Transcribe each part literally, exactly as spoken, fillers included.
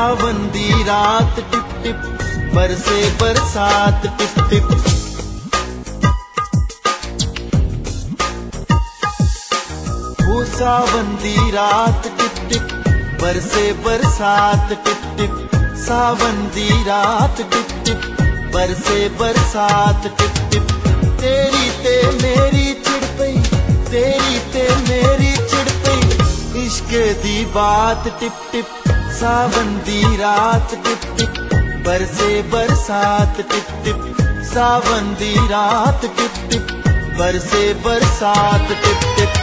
सावन दी रात tip tip बरसे बरसात टिप टिप। वो सावन दी रात टिप टिप बरसे बरसात टिप टिप। सावन दी रात टिप टिप बरसे बरसात टिप टिप। तेरी ते मेरी चिड़ पई, तेरी ते मेरी चिड़ पई, इश्क दी बात टिप टिप। सावन दी रात टिप टिप बरसे बरसात टिप टिप। सावन दी रात टिप टिप बरसे बरसात टिप टिप।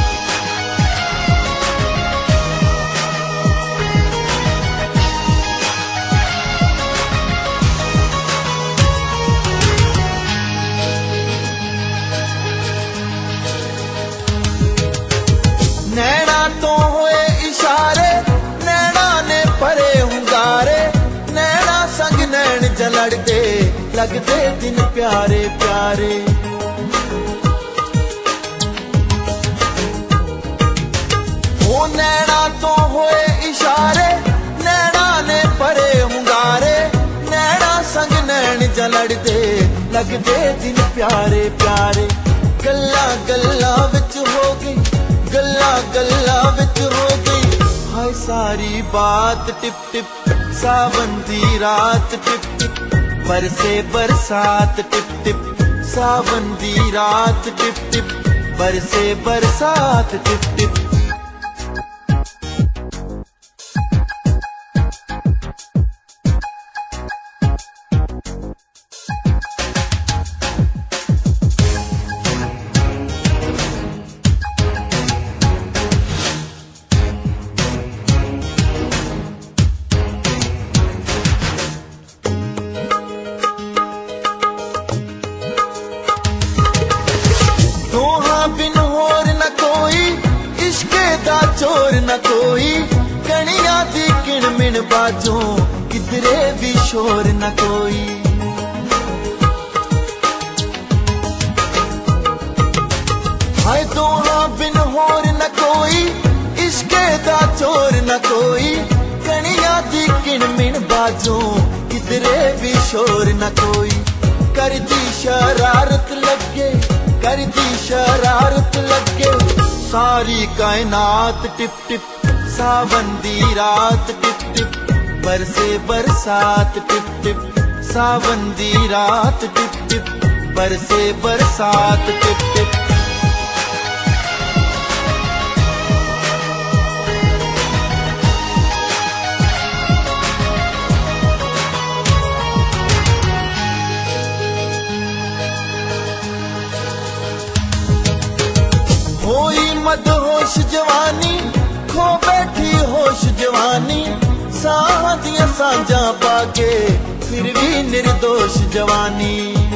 नैना तो हुए इशारे, नैना ने परे हुंगारे, नैना संग नैन जलड़दे लगदे दिन प्यारे प्यारे। ओ नैना तो हुए इशारे, नैना ने परे हुंगारे, नैना संग नैन जलड़दे लगदे दिन प्यारे प्यारे। गल्ला गल्ला विच हो गई, गल्ला गल्ला विच हो गई, हाय सारी बात टिप टिप। सावन दी रात टिप टिप बरसे बरसात टिप टिप। सावन दी रात टिप टिप बरसे बरसात टिप टिप। बिन होर न कोई, इश्के दा चोर न कोई, कणिया दी किण मिण बाजों किधरे भी शोर न कोई। हाय दोहा बिन होर न कोई, इश्के दा चोर न कोई, कणिया दी किण मिण बाजों किधरे भी शोर न कोई। करदी शरारत लगे, करदी शरारत लगे, सारी कायनात टिप टिप। सावन दी रात टिप टिप बरसे बरसात टिप टिप। सावन दी रात टिप टिप बरसे बरसात टिप टिप। होई मदहोश जवानी, खो बैठी होश जवानी, साह दियां सांझां पाके फिर भी निर्दोष जवानी।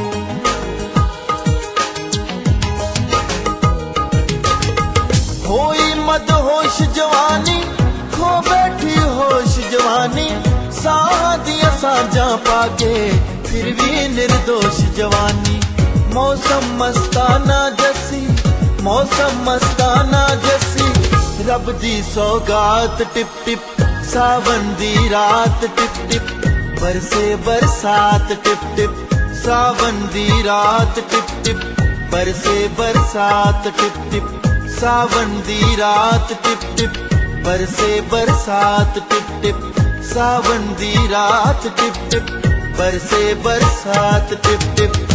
होई मदहोश जवानी, खो बैठी होश जवानी, साह दियां सांझां पाके फिर भी निर्दोष जवानी। मौसम मस्ताना जसी, मौसम मस्ताना जसी, रब दी सौगात टिप टिप। सावन दी रात टिप टिप बरसे बरसात टिप टिप। सावन दी रात टिप टिप बरसे बरसात टिप टिप। सावन दी रात टिप टिप बरसे बरसात टिप टिप। सावन दी रात टिप टिप बरसे बरसात टिप टिप।